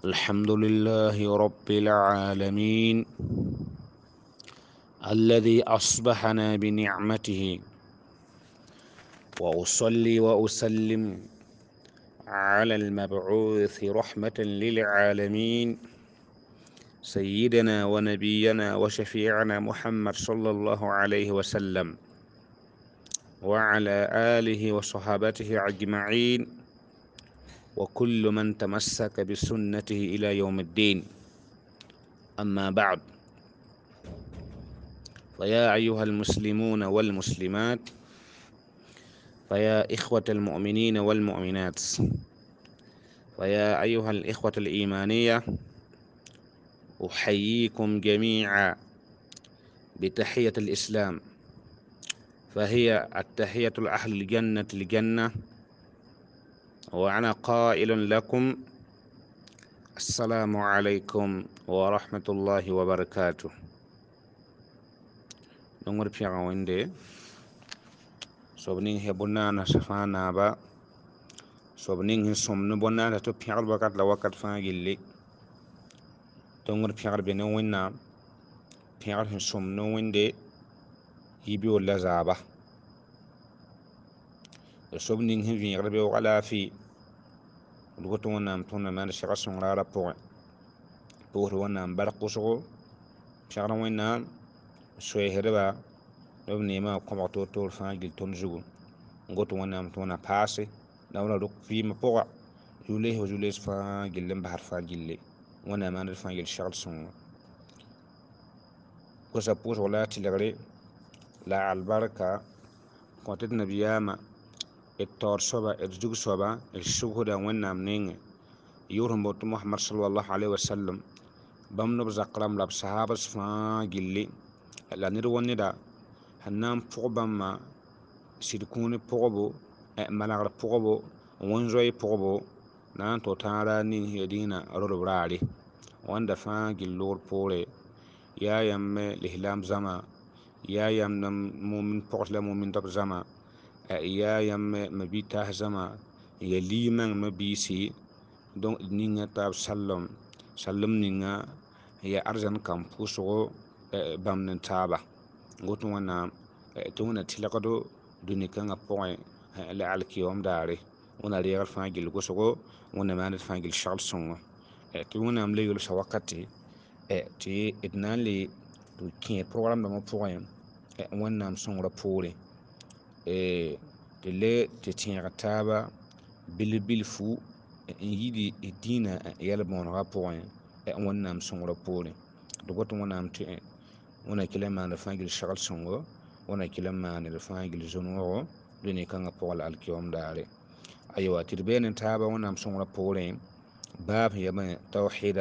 الحمد لله رب العالمين الذي أصبحنا بنعمته، وأصلي وأسلم على المبعوث رحمة للعالمين سيدنا ونبينا وشفيعنا محمد صلى الله عليه وسلم وعلى آله وصحابته أجمعين وكل من تمسك بسنته إلى يوم الدين. أما بعد، فيا أيها المسلمون والمسلمات، فيا إخوة المؤمنين والمؤمنات، فيا أيها الإخوة الإيمانية، أحييكم جميعا بتحية الإسلام، فهي التحية لأهل الجنة الجنة، وأنا قائل لكم السلام عليكم ورحمة الله وبركاته. نمر بيغا ويندي sobnin he bonna safana ba sobnin hin somno bonna to piagal wakat la wakat fa gilli tongor piagal be no wenna piagal hin somno wende yibi wala zaba sobnin hin viigal be wala fi lugoto wonnam tonna man shaka songrara pour wonnam barqoso piagal wenna soy herba do nema ko to fa gil ton jugo ngoto wonnam tonna passé dawla dok fi ma poa jule fa gillen bahar fa gille wana man fa gil shagl son ko sa pos wala tilagre la albarka kontet nabiyama tor soba jug soba shuhuda wannam ning yurum bot muhammad sallallahu alaihi wasallam bam no zakram lab sahabas fa gille la nir wonida hanam pogobama sidkuni pogobo malagr pogobo wonjoy pogobo nan to tara ni hedina robrari wanda fa gillor pore ya yamme lihlam zama ya yamna mumin pogla mumin dab zama ya yamme mabita zama ya liman mabisi donc ninga tab sallam ninga ya arzan kampuso bamnan taba goto wana tuna tilakado dunikanga point la alkiyom dare wana regal fa gil gosogo wana manat fa gil shal songa tuna am legul sawakati ti idnali tu kin program da mo point wana am songra pore le te tinga taba bil fu yidi dina yala bon rapport wana am songra pore do goto wana am ti wana kilama na fa gil shal songo wana kilama na fa gil zono duni kanga pol alkiyom dare aywa tirbenen taba wana am songra pore bab ya tawhid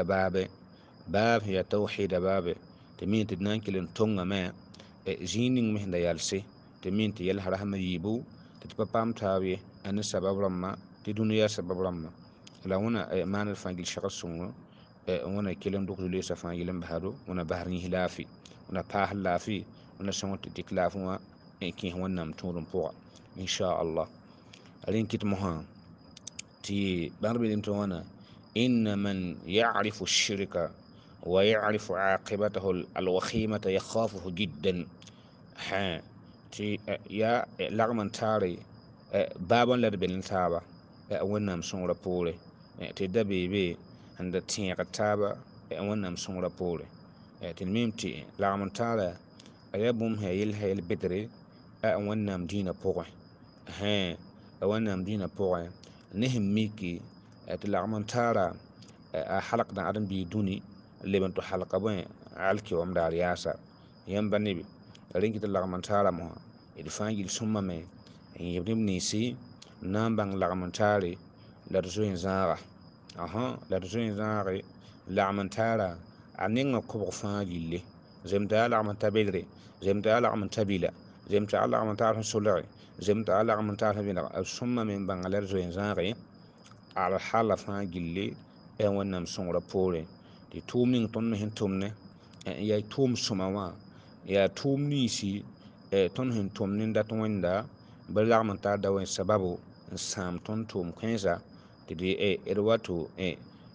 babe temin tidnan kilen tonga me jining mehda yalse temin ti yal harahma yibu ti papam tawi an sabab ramma ti duniya sabab ramma la wana manal fangil shaqal sungo wana kilen duk le sa fangilen bahado wana baharni hilafi wana pahlafi wana songo tiklafu wa ki wannam turum po insha Allah alin kit moha ti barbe dim to wana inna man ya'rifu ash-shirka ويعرف عاقبته الوخيمة يخافه جدا. تي يا لغمان تاري بابا لربن تابا ونام سونغرا بولي تي دبيبي عند تيغ تابا ونام سونغرا بولي تلميم تي لغمان تاري يبوم هيل بدري ونام دينا بوغي ونام دينا بوغي نهم ميكي تلغمان تارا حلقنا عدم بيدوني لمن تحلق بين علكي ومدار ياسا ينبا نبي رينكي اللغمان تارا مها يدفانجي السمة مي يبني نيسي نامبان اللغمان تاري لرزوين زاغا لرزوين زاغي اللغمان تارا عنين كبغ فانجي اللي زمتا اللغمان تابيدري زمتا اللغمان تابيلا زمتا اللغمان تارا سولاري زمتا اللغمان تارا بينا السمة من بان لرزوين زاغي على حالة فانجي اللي ونام سونغرا بولي ti tumning ton hin tumne ya tum sumawa ya tum nisi ton hin tumnin dat wenda balagman ta da wen sababu sam ton tum kwenza ti di erwatu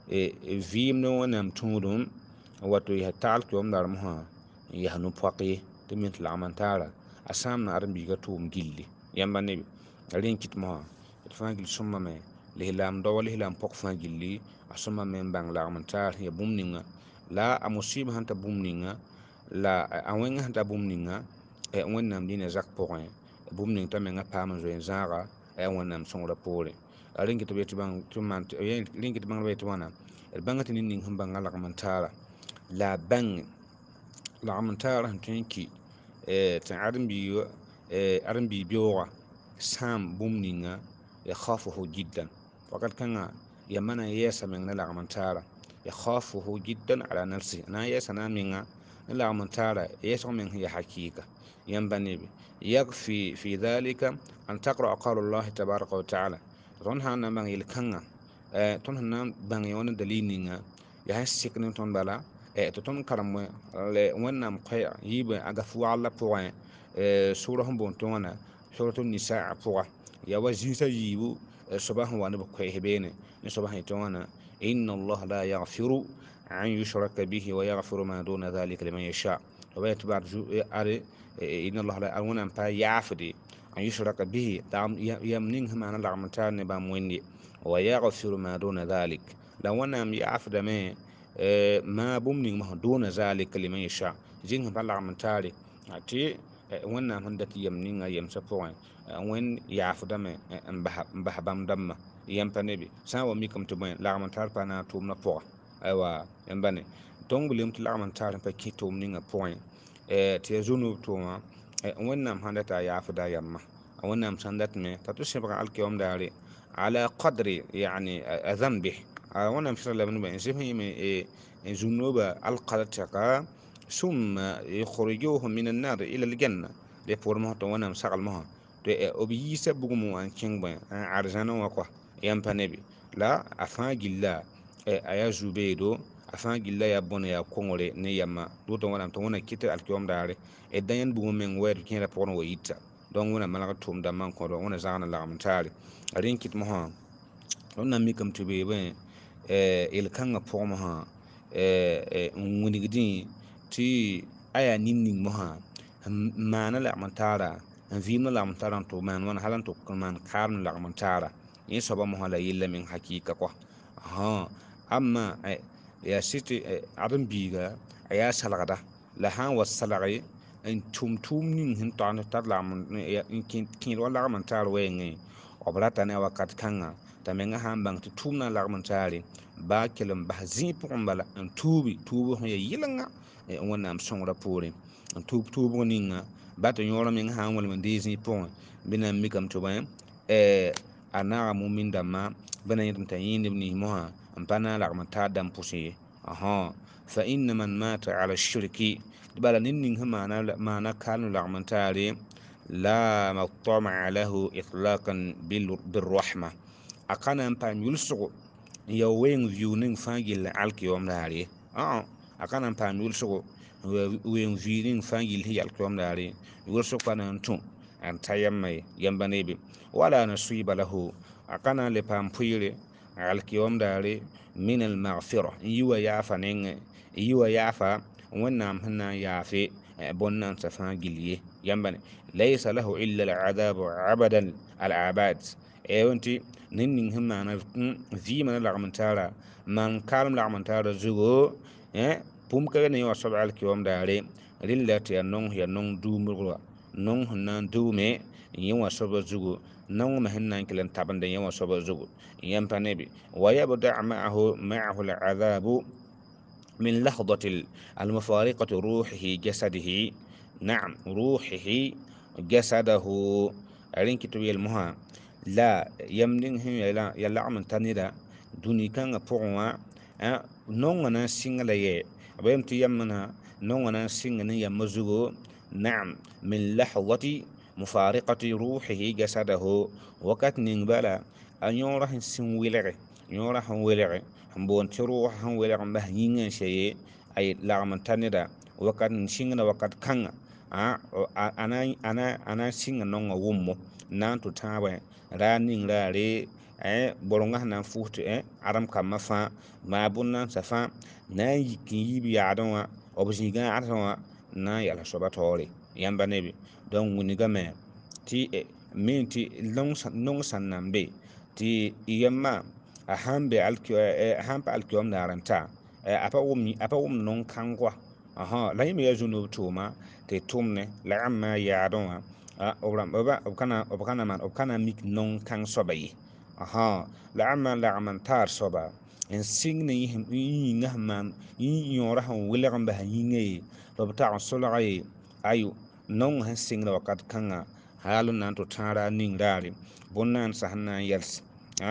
vɩɩmd wẽnnaam tũudum wato yaa tagl koomdarmsã n yaa nu-pɔk ye tɩ me tɩ lagm n taara a sãam na ãdem-biigã tʋʋm gilli yãmba nebe a rẽ n kɩt mosã d fãa gill sõmbame lislaam dao lislaam pɔk fãa gilli a sõmbame n bãng lagm n taar sẽn yaa bũmb ninga la a mosɩɩb sẽn ta bũmb ninga la a wẽng sẽn ta bũmb ninga wẽnnaam dĩnã zak pʋgẽ bũmb ning t'a mengã paam n zoe n zãaga a yaa wẽnnaam sõngdã poore a rẽ n kɩt b bãngdbã ye tɩ wãna d bãng tɩ nin ning sẽn bãngã lagm n taara la a bãng lagm n taarã sẽn tõe n ki tɩ ãdem-biig beoogã sãam bũmb ninga yakhafuhu jiddan wakat kãngã yamba na n yɛɛsa meng ne lagm n taara yakhafuhu jiddan ala nafsi na n yɛɛsa na a menga ne lagm n taara yɛɛsg meng sẽn yaa hakɩɩka yãmba nebe yakfi fi dhalika an taqra qaul llahi tabaraka wa taala tõnd sãn na n bãng yel-kãngã tõnd sẽn na n bãng yã wã ne dalil ninga yaa sẽn sɩk ne tõnd bala tɩ tõnd karem wẽnnaam koɛɛg yiibã a gaf wagl la pʋgẽ sʋʋra sẽn boond tɩ wãna sʋrat nisaa pʋga yaa wa zĩisã yiibu soaba sẽn wa ne b koɛɛs beene ne soaba sẽn yetɩ wãna inna allaha la yaghfiru an yushraka bihi wa yaghfiru ma duna dhalika liman yasha soaba yetɩ inna allaha la wẽnnaam pa yaafde an yushraka bihi yam ning sẽn maana lagm n taar ne bãmb wẽnd ye wa yaghfiru ma duna dhalik la wẽnnaam yaafdame ma bũmb ning mosã duna zalika liman yasha zĩng sẽn pa lagm n taare tɩ wẽnnaam sẽn dat yam ninga a yemsã pʋgẽ wẽnd yaafdame n bas bãmb dãmbã yãmb pa nebe sã n wa mikame tɩ bõe lagm n taar pa na n tʋʋmdã pʋga aywa yãmba ne tõnd wilgame tɩ lagm n taar n pa kẽ tʋʋm ninga pʋgẽ tɩ yaa zunub tʋʋma wẽnnaam sãn dat a yaafda a yamma wẽnnaam sãn datme t'a tɩ sẽbga alkiyaoom daare ala qadri yani a dhanbe wẽnnaam sɩda lame ne bõe n zɩb sẽn yɩme zũnubã alqada tɛka summa yukhrijuhum min annar ila aljanna le poor mosã tɩ wẽnnaam sagl mosã tɩ b yiisa bugum wã n kẽng bõe arzãnã wã kɔa yãmb pa nebe la a fãa gilla a yaa zu-beedo a fãa gilla yaa bõne yaa kongre ne yamma dʋʋtã wẽnnaam tɩ wẽna kɩt alkiyaoom daare d da yãnd bugum meng wɛɛd kẽeda pʋgẽ wa yita donc wẽna malg tʋʋm dãmbã n kõdba wẽna zagna lagm n taare a rẽ n kɩt mosã tõnd na n mikame tɩ beebẽ yel-kãngã pʋgẽ mosã n wilgdẽ tɩ a yaa nin-ning mosã n maana lagm n taara n vɩɩmda lagm n taara n tʋg maan wãna hal n tʋg maan kaarem lagm n taara yẽ soaba mosã la yella meng hakɩɩka kɔa amma yaa sɩd tɩ ãdem-biiga a yaa salgda la sã n wa salge n tʋm tʋʋm ning sẽn tog n tar n kẽed wa lagm n taar wɛɛngẽ b rata ne a wakat kãngã t'a mengã sã n bãng tɩ tʋʋm na n lagm n taare baa kell n bas zĩig pʋgẽ bala n tuubi tuubg sẽn yaa yɩlenga wẽnnaam sõngdã poore n tuub tuubg ninga ba tɩ yõorã meng sã n welm n dee zĩig pʋgẽ bɩ na n mikame tɩ bõe a naaga mumin dãmbã bɩ na yẽdame t'a yẽ neb nins mosã n pa na n lagm n taar dãmb pʋsẽ ye fa inna man mata ala shirki bala ned ning sẽn maana kaalem lagm n taare la mطمع له إطلاقا بالرحمة a ka na n paam yʋlsgo n ya weng vɩʋ ning fãa gill alkiyaoom daare ye a ka na n paam yʋlsgo n wa weng vɩɩ ning fãa gill sẽn ya alkiyaoom daare yʋlsg pa na n tũ n ta yamma ye yãmba nebe wala nasiba lahu a ka na n le paam pʋɩɩre alkiyaoom daare min almagfira n yi wa yaafa nengẽ n yi wa yaafa wẽnnaam sẽn na n yaafe bõn-nansã fãa gill ye yãmba ne laysa lahu illa aladabu abadan alabad tɩ ned ning sẽn maana vɩɩmã ne lagm n taara n maan kaalem lagm n taara zugo bũmb ka be ne yẽ wa soab alkiyaoom daare rɩlla tɩ yaa nong sẽn ya nong duumdgã nong sẽn na n duume yẽ wã soabã zugu nong me sẽn na n kell n tabende yẽ wã soabã zugu yãmb pa nebe wa yabda maahu aladabu من لحظة المفارقة روحه جسده نعم روحه جسده رين كتب يلمها لا يمنين هم يلعم تنيدا دوني كان بوغوا نونغنا سينغلا يه بيمتي يمنا نونغنا سينغنا يمزغو نعم من لحظة مفارقة روحه جسده وقت نينبالا أن يورا سين ويلغي يورا هم ويلغي n boon tɩ roog sẽn welg n bas yĩngã n sẽn ay lagm n ta neda wakat n sɩngda wakat kãngã a na n sɩng nongã wʋmmo n na n tʋ tãabẽ raar ning raare boronga nan fuhti adam kamma fa ma bunnan safa na yikin yibi yaadon wa objiga arson wa na yala soba tore yamba nebi donc wuniga me ti min ti long san nambe ti yamma a hambe hampa alkiom naranta apa wum non kangwa la yimi ya zunub tuma te tumne la amma yaadon wa obram obkana man obkana mik non kang sobayi la amma tar soba en signe yinga man yora han wilegam ba yinge lob ta solga ayu non han singra wakat kanga halun nan to tara ningdari bonnan sahna yels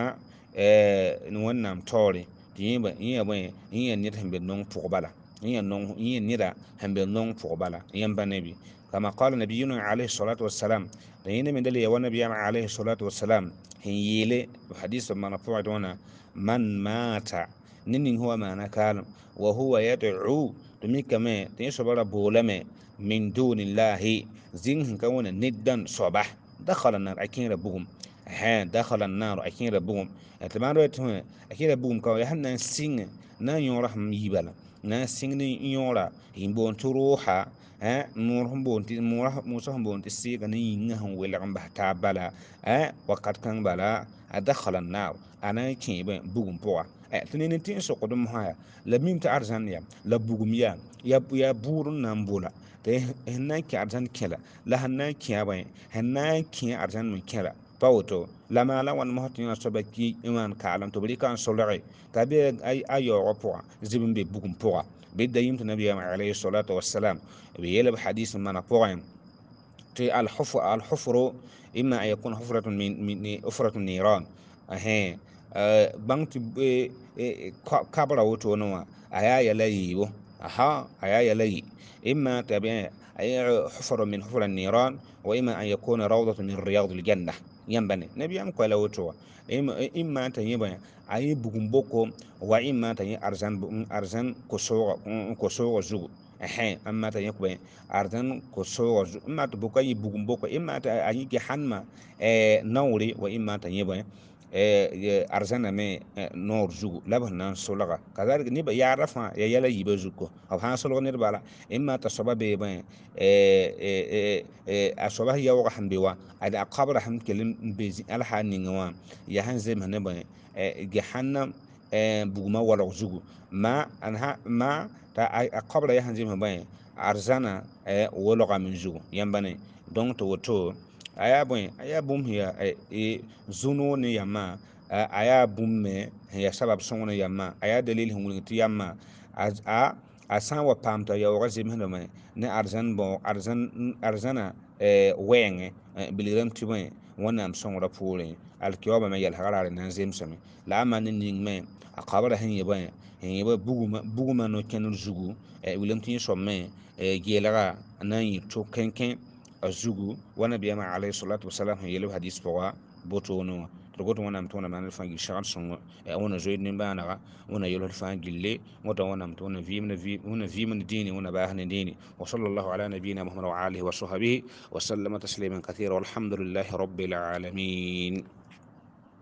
wannam tore yimba yimba yin nit hambe non pugbala yin nida hambe non pugbala yamba nabi kama qala nabiyuna alayhi salatu wassalam da yin min dali wa nabiyana alayhi salatu wassalam hin yele hadith man fuadona man mata ninin huwa mana kalam wa huwa yad'u tumika me tin sobara bolame min dunillahi zin kan wana niddan sobah dakhala nar akin rabbuhum dakhala an-nar akin rabbuhum atman wet akin rabbuhum ka yahanna sing na yora ham yibala na sing ni yora imbon turuha nur hum ti musa hum bonti siga ni yinga hum welam ba ta bala wakat kan bala adakhala an-nar ana kibe bugum poa tinin tin so kodum haya la mim ta arzan ya la bugum ya burun nan bola te henna ki arzan kela la hanna ki abai henna ki arzan mun kela pawto la mala wan mohtin so ba ki iman kalam to bari kan solare tabe ay ayo po zibin be bugum po be dayim to nabiya alayhi salatu wassalam be yele hadith man po تي الحفر إما أن يكون حفرة من حفرة النيران أهين بانت كابرا وتونوا أيا يلايو أيا يلاي إما تبع أي حفر من حفر النيران وإما أن يكون روضة من رياض الجنة ينبني نبي أم كلا وتوا إما تيبا أي بوكو وإما تي أرزان كسوغ زوج amma ta yakbe ardan ko so amma to boka yi bugum boko imma ta ayi ke hanma nawri wa imma ta yeba arzana me nor zugu laban nan solaga kazalik ni ba ya rafa ya yala yibe zuko aw han solo ne bala imma ta sababe ba asoba ya wa hambewa ada qabra ham kelim bezi al hanin wa ya han zem ne ba ge hanna buguma wala zugu ma ta a qabla ya hanzim ba arzana wologa min zugu yambane donc to woto aya bum hiya zuno ne yamma aya bum me ya sabab songo yamma aya dalil hungu ti yamma a san wa pamta ya wa zim handa me ne arzana wenge biliram ti me wonam songo da pore alkiyoba me yal harare nan zim sami la amane ning me a qabla hin yeba buguma no kenul zugu wilam tin somme gelaga nan yi to kenken a zugu wana biya ma alayhi salatu wassalam yelu hadis powa boto no to goto wana mtona man fa gi shagal songo wana zoid nin banaga wana yelu fa gille wata wana mtona vi min dini wana bahne dini wa sallallahu ala nabiyyina muhammad wa alihi wa sahbihi wa sallama tasliman kathira walhamdulillahi rabbil alamin